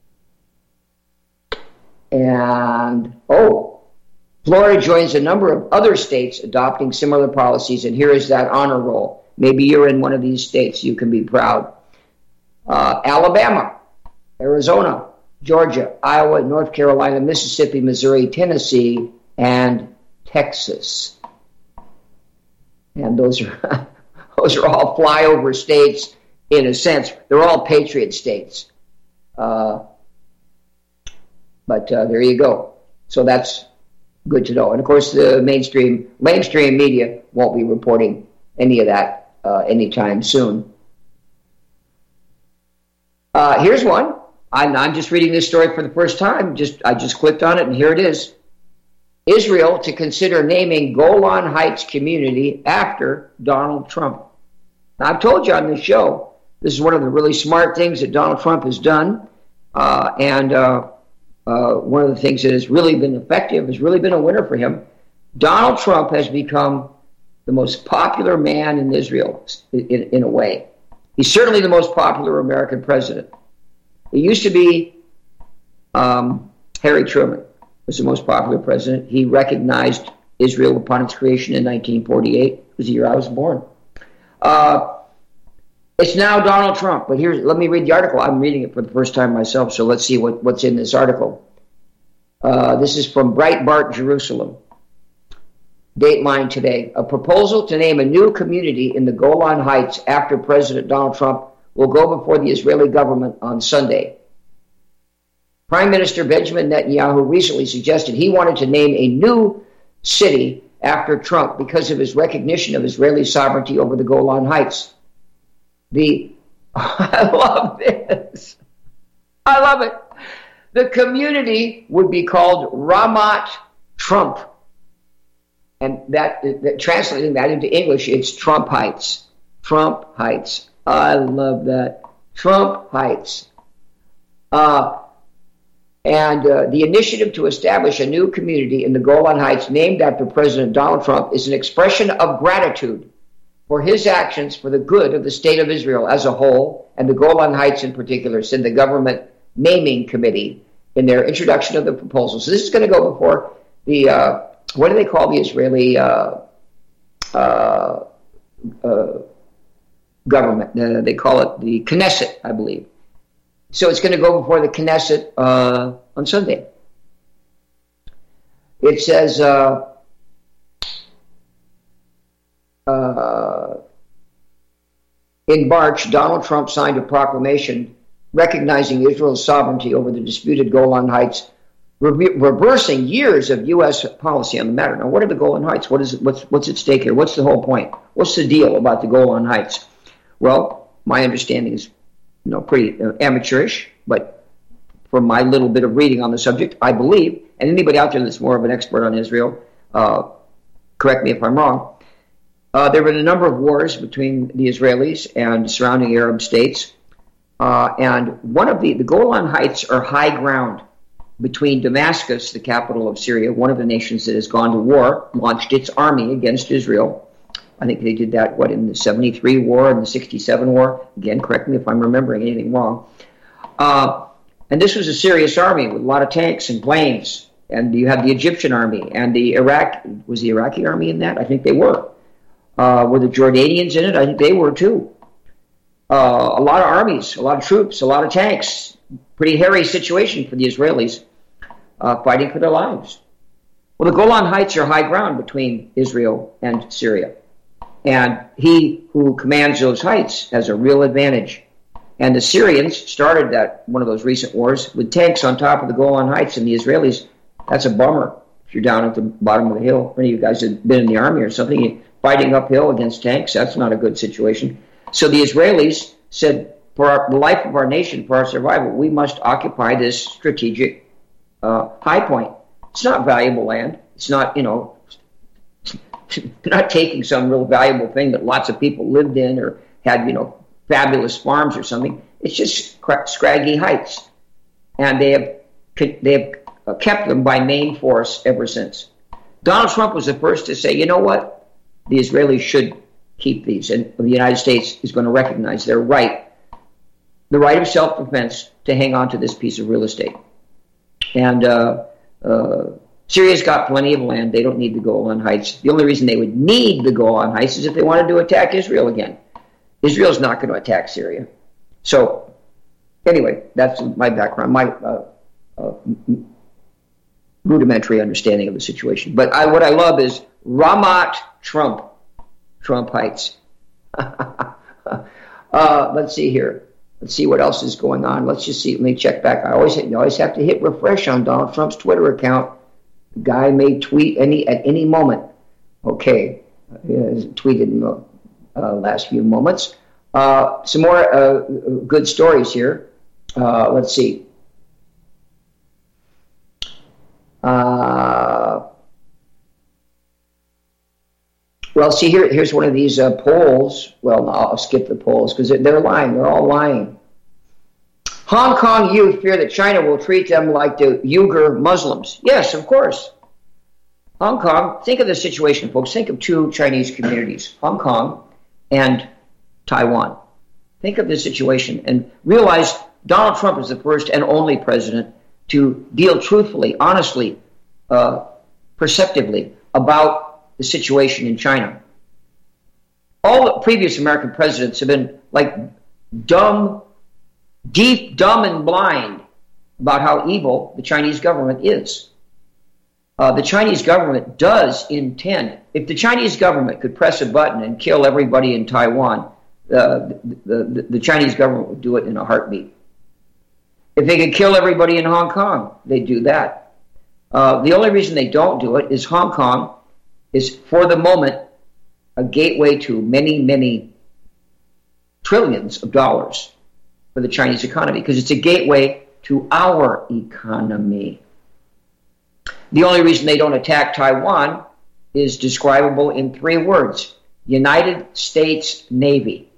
and, oh, Florida joins a number of other states adopting similar policies, and here is that honor roll. Maybe you're in one of these states. You can be proud. Uh, Alabama, Arizona, Georgia, Iowa, North Carolina, Mississippi, Missouri, Tennessee, and Texas. And those are those are all flyover states in a sense. They're all patriot states. Uh, but uh, there you go. So that's good to know. And of course, the mainstream mainstream media won't be reporting any of that uh, anytime soon. Uh, here's one. I'm, I'm just reading this story for the first time. Just I just clicked on it, and here it is. Israel to consider naming Golan Heights community after Donald Trump. Now, I've told you on this show, this is one of the really smart things that Donald Trump has done. Uh, and uh, uh, one of the things that has really been effective, has really been a winner for him. Donald Trump has become the most popular man in Israel, in, in a way. He's certainly the most popular American president. It used to be um, Harry Truman was the most popular president. He recognized Israel upon its creation in nineteen forty-eight. It was the year I was born. Uh, it's now Donald Trump. But here's, let me read the article. I'm reading it for the first time myself, so let's see what, what's in this article. Uh, this is from Breitbart Jerusalem. Dateline today. A proposal to name a new community in the Golan Heights after President Donald Trump will go before the Israeli government on Sunday. Prime Minister Benjamin Netanyahu recently suggested he wanted to name a new city after Trump because of his recognition of Israeli sovereignty over the Golan Heights. The I love this. I love it. The community would be called Ramat Trump. And that, that translating that into English, it's Trump Heights. Trump Heights. I love that. Trump Heights. Uh, and uh, the initiative to establish a new community in the Golan Heights named after President Donald Trump is an expression of gratitude for his actions for the good of the state of Israel as a whole, and the Golan Heights in particular, said the government naming committee in their introduction of the proposal. So this is going to go before the, uh, what do they call the Israeli uh, uh, uh, government? Uh, they call it the Knesset, I believe. So it's going to go before the Knesset uh, on Sunday. It says, uh, uh, in March, Donald Trump signed a proclamation recognizing Israel's sovereignty over the disputed Golan Heights, re- reversing years of U S policy on the matter. Now, what are the Golan Heights? What is it, what's, what's at stake here? What's the whole point? What's the deal about the Golan Heights? Well, my understanding is, you know, pretty uh, amateurish, but from my little bit of reading on the subject, I believe, and anybody out there that's more of an expert on Israel, uh, correct me if I'm wrong, uh, there have been a number of wars between the Israelis and surrounding Arab states. Uh, and one of the, the Golan Heights are high ground between Damascus, the capital of Syria, one of the nations that has gone to war, launched its army against Israel. I think they did that, what, in the seventy-three war and the sixty-seven war? Again, correct me if I'm remembering anything wrong. Uh, and this was a serious army with a lot of tanks and planes. And you have the Egyptian army and the Iraq, was the Iraqi army in that? I think they were. Uh, were the Jordanians in it? I think they were too. Uh, a lot of armies, a lot of troops, a lot of tanks. Pretty hairy situation for the Israelis uh, fighting for their lives. Well, the Golan Heights are high ground between Israel and Syria. And he who commands those heights has a real advantage. And the Syrians started that one of those recent wars with tanks on top of the Golan Heights, and the Israelis, that's a bummer. If you're down at the bottom of the hill, any of you guys have been in the army or something, you're fighting uphill against tanks, that's not a good situation. So the Israelis said, for our, the life of our nation, for our survival, we must occupy this strategic uh, high point. It's not valuable land. It's not, you know, they're not taking some real valuable thing that lots of people lived in or had, you know, fabulous farms or something. It's just scraggy heights. And they have, they have kept them by main force ever since. Donald Trump was the first to say, you know what, the Israelis should keep these, and the United States is going to recognize their right, the right of self-defense to hang on to this piece of real estate. And uh, uh, Syria's got plenty of land. They don't need the Golan Heights. The only reason they would need the Golan Heights is if they wanted to attack Israel again. Israel's not going to attack Syria. So, anyway, that's my background, my uh, uh, rudimentary understanding of the situation. But I, what I love is Ramat Trump. Trump Heights. uh, let's see here. Let's see what else is going on. Let's just see. Let me check back. I always you always have to hit refresh on Donald Trump's Twitter account. The guy may tweet any at any moment. Okay, uh, he has tweeted in the uh, last few moments. Uh, some more uh, good stories here. Uh, let's see. Uh, Well, see, here, here's one of these uh, polls. Well, no, I'll skip the polls because they're, they're lying. They're all lying. Hong Kong youth fear that China will treat them like the Uyghur Muslims. Yes, of course. Hong Kong, think of the situation, folks. Think of two Chinese communities, Hong Kong and Taiwan. Think of the situation and realize Donald Trump is the first and only president to deal truthfully, honestly, uh, perceptively about the situation in China. All the previous American presidents have been like dumb, deep, dumb and blind about how evil the Chinese government is. Uh, the Chinese government does intend, if the Chinese government could press a button and kill everybody in Taiwan, uh, the, the, the Chinese government would do it in a heartbeat. If they could kill everybody in Hong Kong, they'd do that. Uh, the only reason they don't do it is Hong Kong is, for the moment, a gateway to many, many trillions of dollars for the Chinese economy, because it's a gateway to our economy. The only reason they don't attack Taiwan is describable in three words: United States Navy.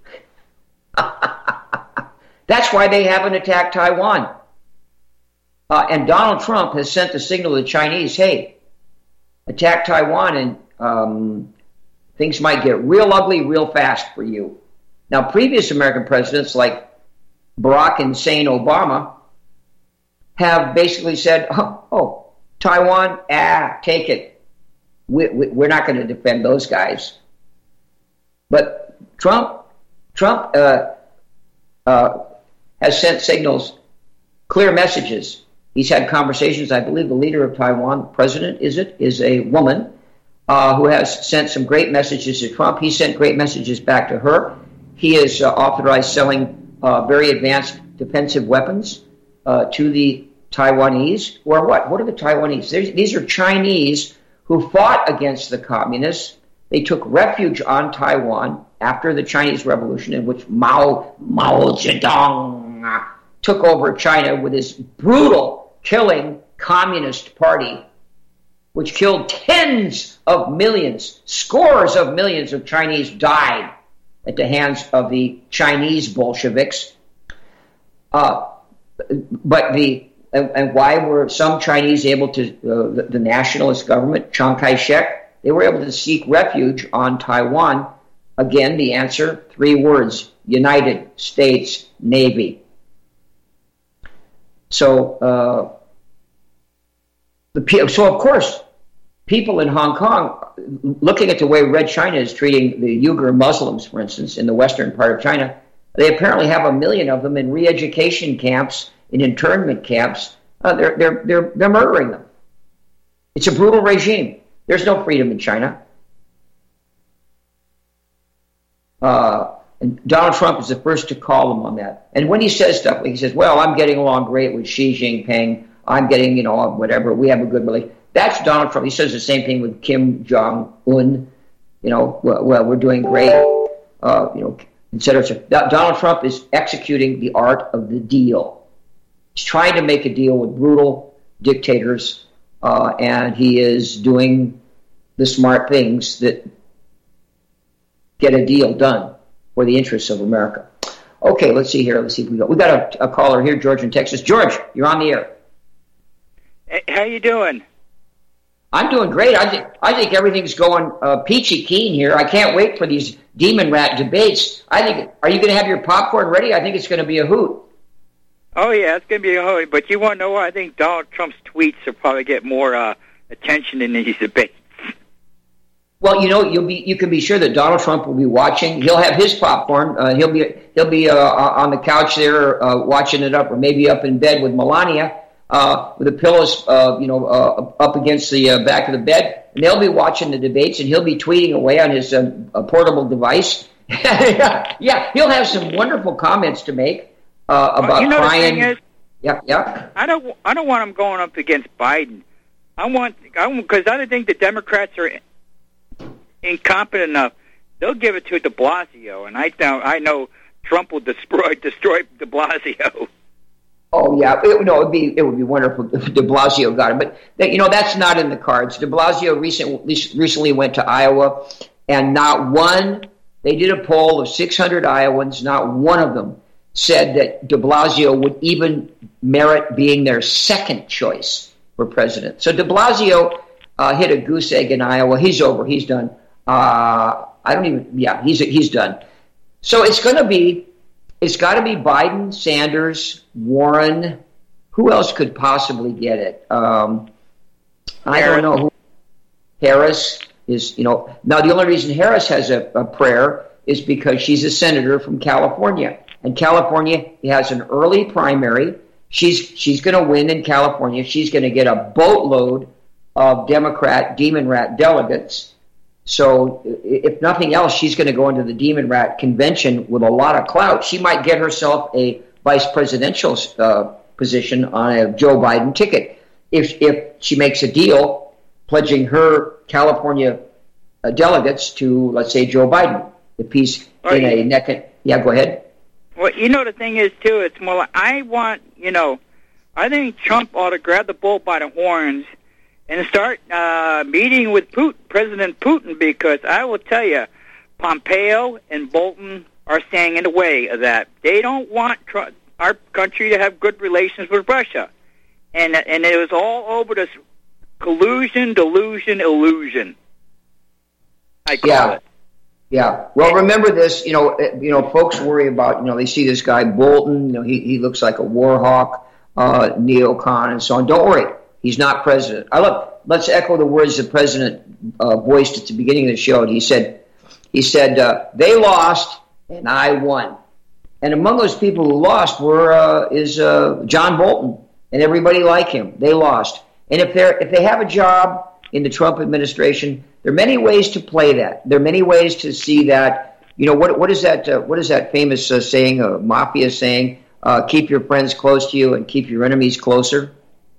That's why they haven't attacked Taiwan. Uh, and Donald Trump has sent the signal to the Chinese, hey, attack Taiwan and um, things might get real ugly real fast for you. Now, previous American presidents like Barack and Hussein Obama have basically said, oh, oh Taiwan, ah, take it. We, we, we're not going to defend those guys. But Trump, Trump uh, uh, has sent signals, clear messages. He's had conversations. I believe the leader of Taiwan, president, is it, is a woman uh, who has sent some great messages to Trump. He sent great messages back to her. He has uh, authorized selling uh, very advanced defensive weapons uh, to the Taiwanese. Or what? What are the Taiwanese? There's, these are Chinese who fought against the communists. They took refuge on Taiwan after the Chinese Revolution, in which Mao, Mao Zedong took over China with his brutal killing Communist Party, which killed tens of millions, scores of millions of Chinese died at the hands of the Chinese Bolsheviks. Uh, but the and, and why were some Chinese able to, uh, the, the nationalist government, Chiang Kai-shek, they were able to seek refuge on Taiwan? Again, the answer, three words: United States Navy. So, uh, the so of course, people in Hong Kong, looking at the way Red China is treating the Uyghur Muslims, for instance, in the western part of China, they apparently have a million of them in re-education camps, in internment camps. Uh, they're they're they're they're murdering them. It's a brutal regime. There's no freedom in China. Uh, and Donald Trump is the first to call him on that. And when he says stuff, he says, well, I'm getting along great with Xi Jinping. I'm getting, you know, whatever. We have a good relationship. That's Donald Trump. He says the same thing with Kim Jong-un. You know, well, well we're doing great. Uh, you know, et cetera, et cetera. Donald Trump is executing the art of the deal. He's trying to make a deal with brutal dictators, uh, and he is doing the smart things that get a deal done for the interests of America. Okay, let's see here. Let's see if we got we got a, a caller here, George in Texas. George, you're on the air. Hey, how you doing? I'm doing great. I think I think everything's going uh, peachy keen here. I can't wait for these demon rat debates. I think. Are you going to have your popcorn ready? I think it's going to be a hoot. Oh yeah, it's going to be a hoot. But you want to know what? I think Donald Trump's tweets will probably get more uh, attention in these debates. Well, you know, you'll be you can be sure that Donald Trump will be watching. He'll have his popcorn. Uh, he'll be he'll be uh, on the couch there uh, watching it up, or maybe up in bed with Melania uh, with the pillows, uh, you know, uh, up against the uh, back of the bed. And they'll be watching the debates, and he'll be tweeting away on his uh, portable device. yeah, yeah, he'll have some wonderful comments to make uh, about well, you know crying. The thing is, yeah, yeah. I don't I don't want him going up against Biden. I want I because I don't think the Democrats are incompetent enough. They'll give it to De Blasio, and I know I know Trump will destroy destroy De Blasio. Oh yeah, it, no, it'd be it would be wonderful if De Blasio got him, but that, you know that's not in the cards. De Blasio recent, recently went to Iowa, and not one. They did a poll of six hundred Iowans. Not one of them said that De Blasio would even merit being their second choice for president. So De Blasio uh, hit a goose egg in Iowa. He's over. He's done. Uh, I don't even, yeah, he's he's done. So it's going to be, it's got to be Biden, Sanders, Warren. Who else could possibly get it? Um, I don't know. Who, Harris is, you know, now the only reason Harris has a, a prayer is because she's a senator from California. And California has an early primary. She's, she's going to win in California. She's going to get a boatload of Democrat demon rat delegates. So if nothing else, she's going to go into the Demon Rat convention with a lot of clout. She might get herself a vice presidential uh, position on a Joe Biden ticket. If if she makes a deal pledging her California uh, delegates to, let's say, Joe Biden, if he's Well, in a you- neck and, yeah, go ahead. Well, you know, the thing is, too, it's more like, I want, you know, I think Trump ought to grab the bull by the horns and start uh, meeting with Putin, President Putin, because I will tell you, Pompeo and Bolton are standing in the way of that. They don't want tr- our country to have good relations with Russia. And and it was all over this collusion, delusion, illusion, I call Yeah. it. Yeah. Well, remember this. You know, uh, you know, folks worry about. You know, they see this guy Bolton. You know, he he looks like a war hawk, uh, neocon, and so on. Don't worry, he's not president. I look. Let's echo the words the president uh, voiced at the beginning of the show. He said, he said, uh, they lost and I won. And among those people who lost were uh, is uh, John Bolton and everybody like him. They lost. And if they're if they have a job in the Trump administration, there are many ways to play that. There are many ways to see that. You know, what what is that? Uh, what is that famous uh, saying? Uh, mafia saying? Uh, keep your friends close to you and keep your enemies closer.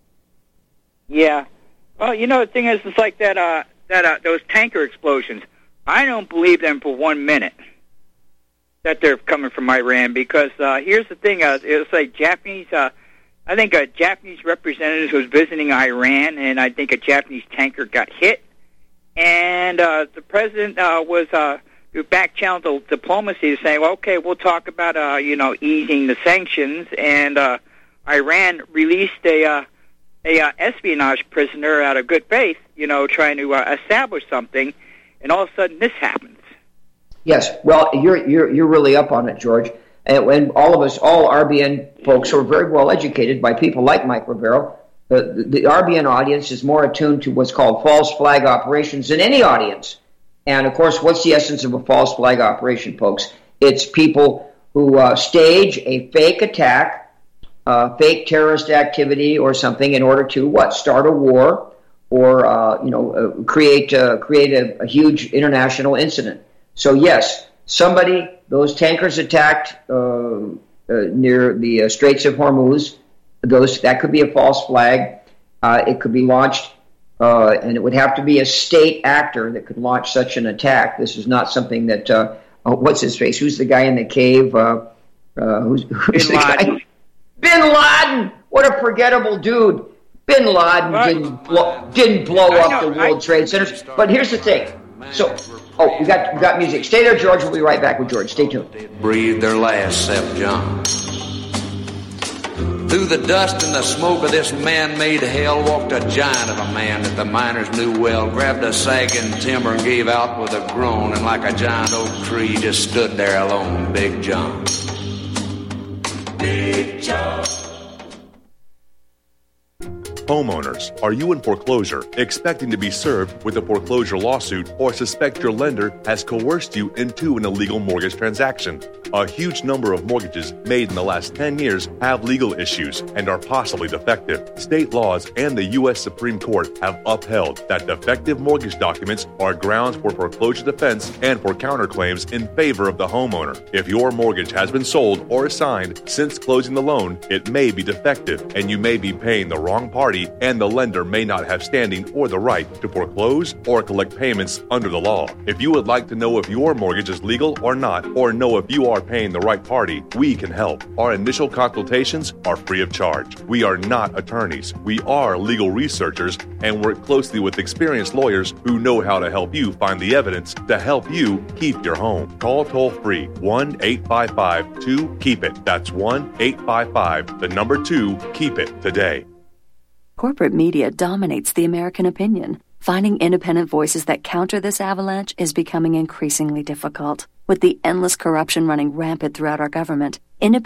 Yeah. Well, you know, the thing is, it's like that. Uh, that uh, those tanker explosions. I don't believe them for one minute that they're coming from Iran, because uh, here's the thing. Uh, it was like Japanese. Uh, I think a Japanese representative was visiting Iran, and I think a Japanese tanker got hit. And uh, the president uh, was uh, back channeled the diplomacy to say, well, okay, we'll talk about uh, you know easing the sanctions. And uh, Iran released a uh, a uh, espionage prisoner out of good faith, you know, trying to uh, establish something. And all of a sudden, this happens. Yes, well, you're you're you're really up on it, George. And when all of us, all R B N folks, are very well educated by people like Mike Rivero. The, the R B N audience is more attuned to what's called false flag operations than any audience. And of course, what's the essence of a false flag operation, folks? It's people who uh, stage a fake attack, uh, fake terrorist activity, or something in order to what? Start a war. Or uh, you know, uh, create uh, create a, a huge international incident. So yes, somebody, those tankers attacked uh, uh, near the uh, Straits of Hormuz. Those that could be a false flag. Uh, it could be launched, uh, and it would have to be a state actor that could launch such an attack. This is not something that. Uh, oh, what's his face? Who's the guy in the cave? Uh, uh, who's who's Bin the Laden. guy? Bin Laden. What a forgettable dude. Bin Laden What? didn't blow, didn't blow I up know, the World I- Trade Centers. But here's the thing. So, oh, we got we got music. Stay there, George. We'll be right back with George. Stay tuned. Breathed their last, Seth John. Through the dust and the smoke of this man-made hell walked a giant of a man that the miners knew well, grabbed a sagging timber and gave out with a groan, and like a giant oak tree just stood there alone, Big John. Big John. Homeowners, are you in foreclosure, expecting to be served with a foreclosure lawsuit, or suspect your lender has coerced you into an illegal mortgage transaction? A huge number of mortgages made in the last ten years have legal issues and are possibly defective. State laws and the U S Supreme Court have upheld that defective mortgage documents are grounds for foreclosure defense and for counterclaims in favor of the homeowner. If your mortgage has been sold or assigned since closing the loan, it may be defective and you may be paying the wrong party, and the lender may not have standing or the right to foreclose or collect payments under the law. If you would like to know if your mortgage is legal or not, or know if you are paying the right party, we can help. Our initial consultations are free of charge. We are not attorneys. We are legal researchers and work closely with experienced lawyers who know how to help you find the evidence to help you keep your home. Call toll-free one eight five five two keep it. That's one eight five five, the number two, keep it today. Corporate media dominates the American opinion. Finding independent voices that counter this avalanche is becoming increasingly difficult. With the endless corruption running rampant throughout our government, independent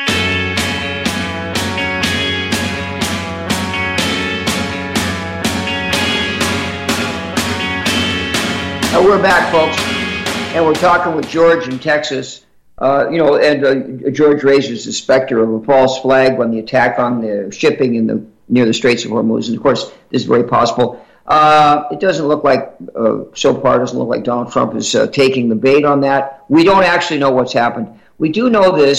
Uh, we're back, folks, and we're talking with George in Texas. Uh, you know, and uh, George raises the specter of a false flag when the attack on the shipping in the near the Straits of Hormuz, and of course, this is very possible. Uh, it doesn't look like, uh, so far, it doesn't look like Donald Trump is uh, taking the bait on that. We don't actually know what's happened. We do know this,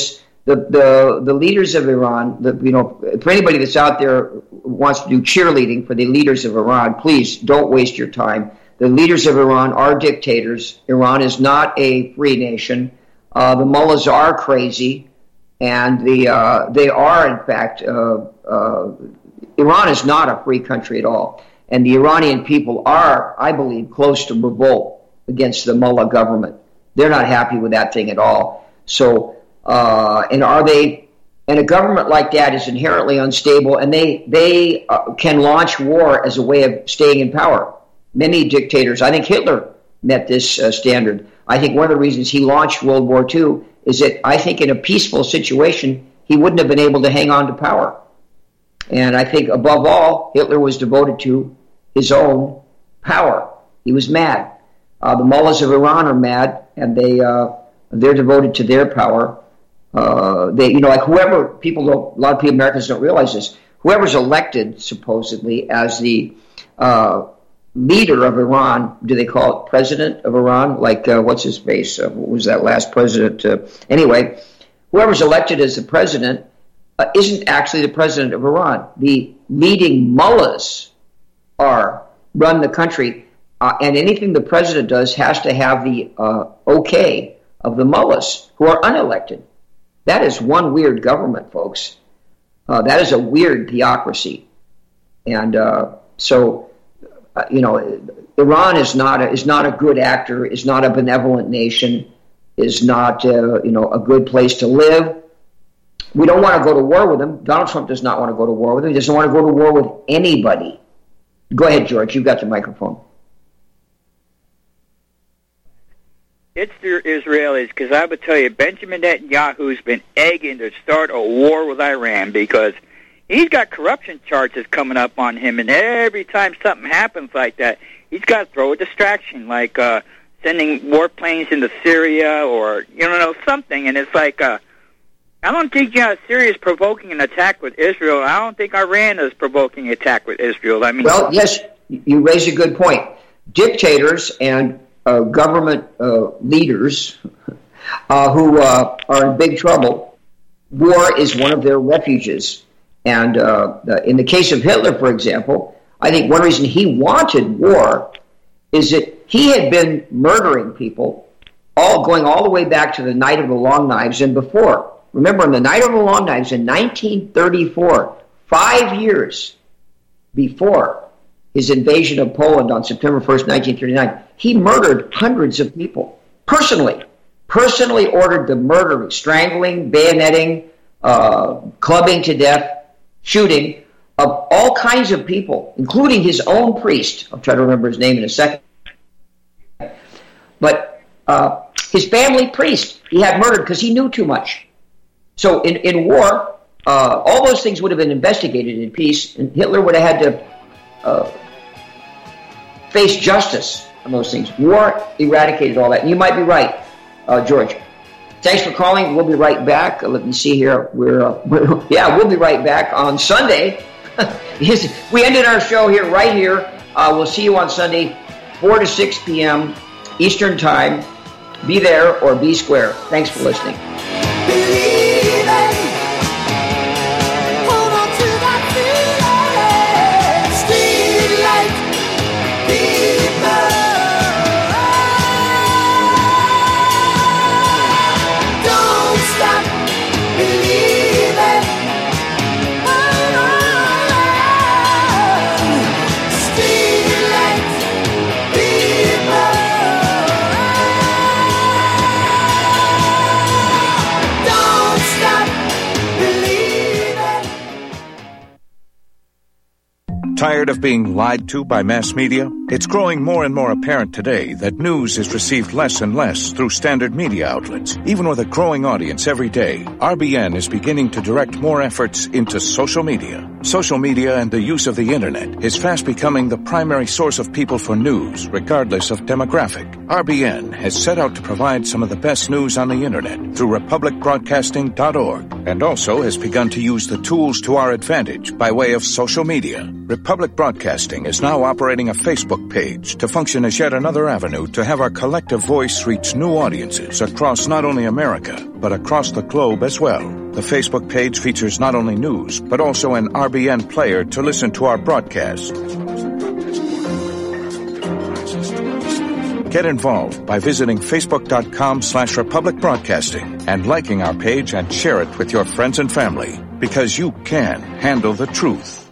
the, the, the leaders of Iran, the, you know, for anybody that's out there who wants to do cheerleading for the leaders of Iran, please don't waste your time. The leaders of Iran are dictators. Iran is not a free nation. Uh, the mullahs are crazy, and the uh, they are, in fact, uh, uh, Iran is not a free country at all. And the Iranian people are, I believe, close to revolt against the mullah government. They're not happy with that thing at all. So, uh, and are they, and a government like that is inherently unstable, and they, they uh, can launch war as a way of staying in power. Many dictators, I think Hitler met this uh, standard. I think one of the reasons he launched World War Two is that I think in a peaceful situation, he wouldn't have been able to hang on to power. And I think above all, Hitler was devoted to his own power. He was mad. Uh, the mullahs of Iran are mad, and they, uh, they're devoted to their power. Uh, they, you know, like whoever, people don't, a lot of people, Americans don't realize this, whoever's elected supposedly as the, uh, leader of Iran, do they call it president of Iran? Like, uh, what's his face? Uh, what was that last president? Uh, anyway, whoever's elected as the president uh, isn't actually the president of Iran. The leading mullahs are run the country, uh, and anything the president does has to have the uh, okay of the mullahs who are unelected. That is one weird government, folks. Uh, that is a weird theocracy. And uh, so... Uh, you know, Iran is not a, is not a good actor, is not a benevolent nation, is not uh, you know a good place to live. We don't want to go to war with them. Donald Trump does not want to go to war with them. He doesn't want to go to war with anybody. Go ahead, George. You've got the microphone. It's the Israelis, because I would tell you, Benjamin Netanyahu's been egging to start a war with Iran because he's got corruption charges coming up on him, and every time something happens like that, he's got to throw a distraction, like uh, sending warplanes into Syria or, you know, something. And it's like, uh, I don't think you know, Syria is provoking an attack with Israel. I don't think Iran is provoking an attack with Israel. I mean, well, yes, you raise a good point. Dictators and uh, government uh, leaders uh, who uh, are in big trouble, war is one of their refuges. And uh, in the case of Hitler, for example, I think one reason he wanted war is that he had been murdering people, all going all the way back to the Night of the Long Knives and before. Remember, on the Night of the Long Knives in nineteen thirty-four, five years before his invasion of Poland on September first, nineteen thirty-nine, he murdered hundreds of people personally, personally ordered the murder, strangling, bayoneting, uh, clubbing to death, shooting of all kinds of people, including his own priest. I'll try to remember his name in a second. But uh, his family priest, he had murdered because he knew too much. So in, in war, uh, all those things would have been investigated in peace, and Hitler would have had to uh, face justice on those things. War eradicated all that. And you might be right, uh, George. Thanks for calling. We'll be right back. Uh, let me see here. We're, uh, we're yeah, we'll be right back on Sunday. We ended our show here, right here. Uh, we'll see you on Sunday, four to six p.m. Eastern Time. Be there or be square. Thanks for listening. Tired of being lied to by mass media? It's growing more and more apparent today that news is received less and less through standard media outlets. Even with a growing audience every day, R B N is beginning to direct more efforts into social media. Social media and the use of the internet is fast becoming the primary source of people for news, regardless of demographic. R B N has set out to provide some of the best news on the internet through republic broadcasting dot org, and also has begun to use the tools to our advantage by way of social media. Republic Broadcasting is now operating a Facebook page to function as yet another avenue to have our collective voice reach new audiences across not only America, but across the globe as well. The Facebook page features not only news, but also an R B N player to listen to our broadcast. Get involved by visiting facebook.com slash Republic Broadcasting and liking our page and share it with your friends and family, because you can handle the truth.